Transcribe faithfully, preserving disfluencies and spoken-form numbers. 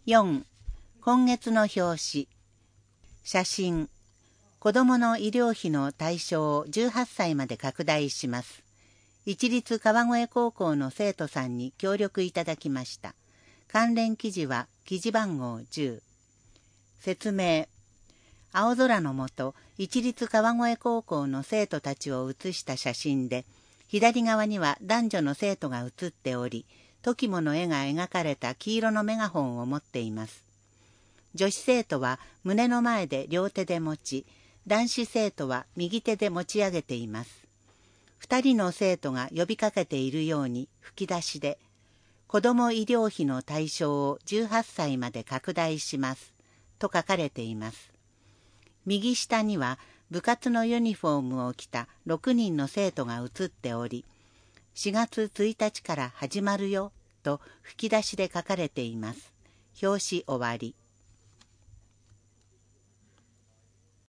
よん. 今月の表紙。写真。子どもの医療費の対象をじゅうはっさいまで拡大します。一律川越高校の生徒さんに協力いただきました。関連記事は記事番号じゅう。説明。青空の下、一律川越高校の生徒たちを写した写真で、左側には男女の生徒が写っており、時もの絵が描かれた黄色のメガホンを持っています。女子生徒は胸の前で両手で持ち、男子生徒は右手で持ち上げています。二人の生徒が呼びかけているように吹き出しで、子ども医療費の対象をじゅうはっさいまで拡大しますと書かれています。右下には部活のユニフォームを着たろくにんの生徒が写っており、しがつついたちから始まるよと吹き出しで書かれています。表紙終わり。